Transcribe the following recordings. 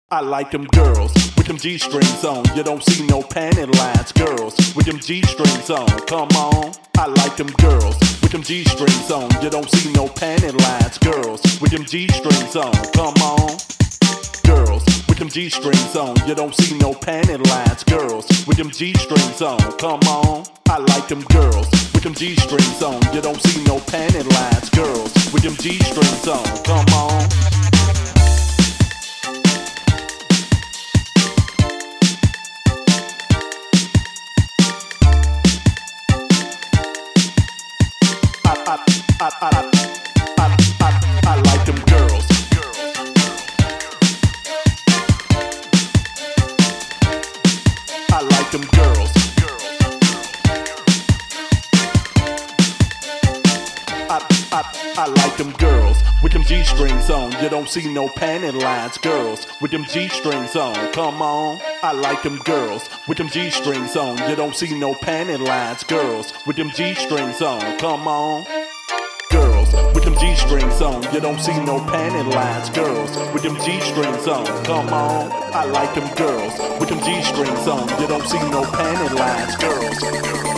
I like them girls with them G-strings on. You don't see no panty lines. Girls with them G-strings on. Come on. I like them girls with them G-strings on. You don't see no panty lines. Girls with them G-strings on. Come on. Girls with them G-strings on. You don't see no panty lines. Girls with them G-strings on. Come on. I like them girls with them G-strings on. You don't see no panty lines. Girls with them G-strings on. Come on. I like them girls. I like them girls. I like them girls with them G-strings on. You don't see no panty lines. Girls with them G-strings on. Come on. I like them girls with them G-strings on. You don't see no panty lines. Girls with them G-strings on. Come on. Girls with them G-strings on. You don't see no panty lines. Girls with them G-strings on. Come on. I like them girls with them G-strings on. You don't see no panty lines. Girls.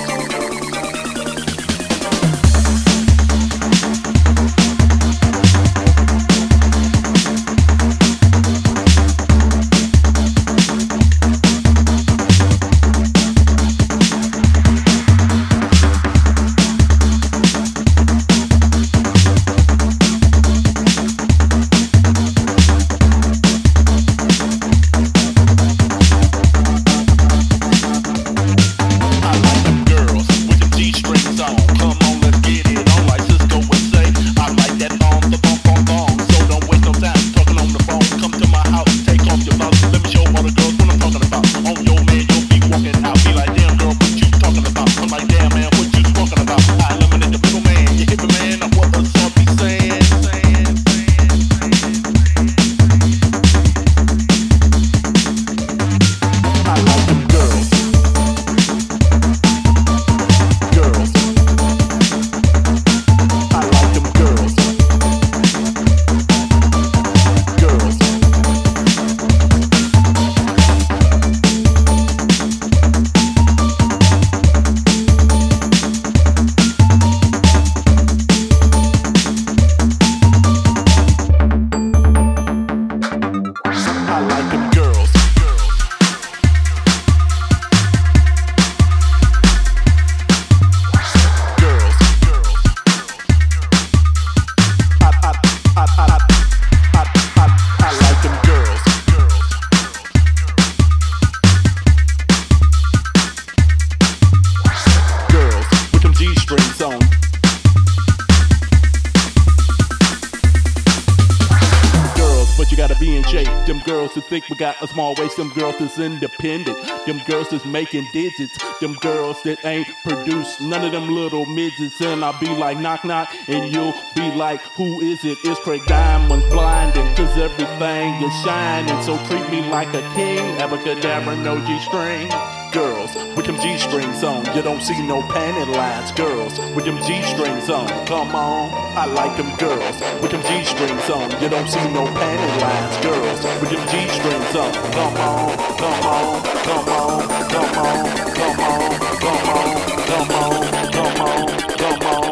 Them girls who think we got a small waist, them girls that's independent, them girls that's making digits, them girls that ain't produced none of them little midgets. And I'll be like knock knock and you'll be like who is it? It's Craig Diamond's blinding cause everything is shining. So treat me like a king, abracadabra, no G-string. Girls with them G-strings on. You don't see no panty lines. Girls with them G-strings on. Come on. I like them girls with them G-strings on. You don't see no panty lines. Girls with them G-strings on. Come on, come on, come on, come on, come on, come on, come on, come on, come on.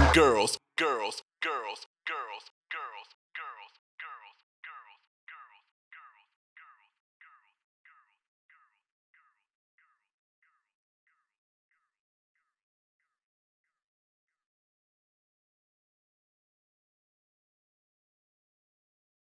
girls, girls, girls.